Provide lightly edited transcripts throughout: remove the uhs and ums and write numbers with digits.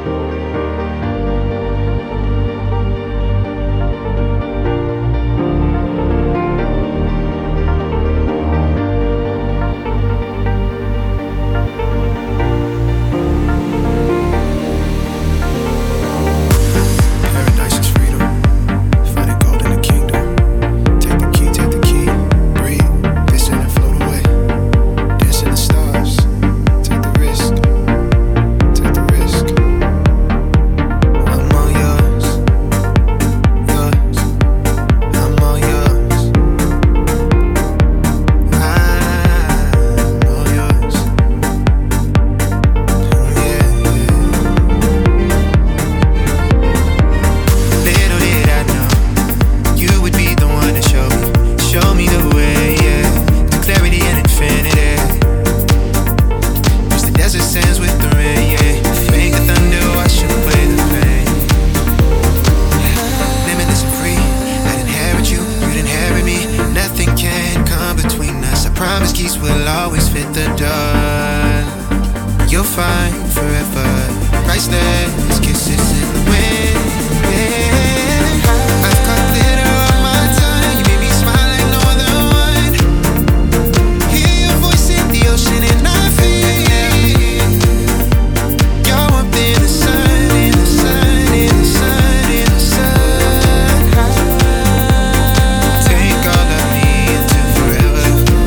Keys will always fit the door. You'll find forever priceless kisses in the wind. Yeah. I've got glitter on my tongue. You made me smile like no other one. Hear your voice in the ocean and I feel you're up in the sun, in the sun, in the sun, in the sun. Take all of me into forever.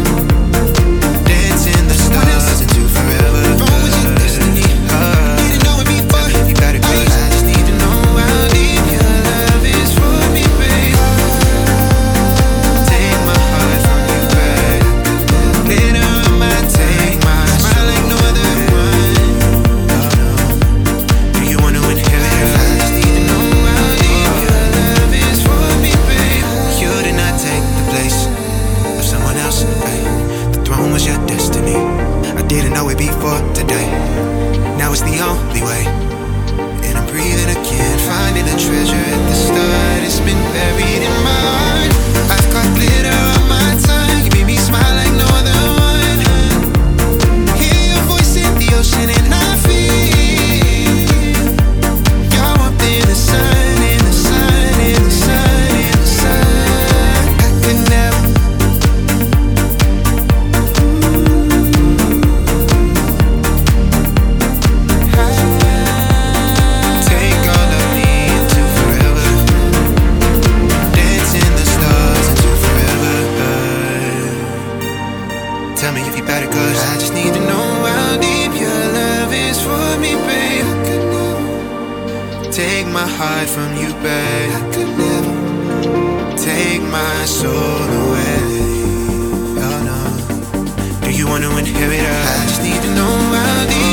Now it's the only way, and I'm breathing again, finding a treasure at the start. It's been buried in my heart. I've got glitter on my tongue. You made me smile like no other one. Hear your voice in the ocean and I feel you're up in the sun, in the sun, in the sun, in the sun. I could never. Tell me if you better, cause I just need to know how deep your love is for me, babe. I could never take my heart from you, babe. I could never take my soul away. Oh no. Do you want to inherit us? I just need to know how deep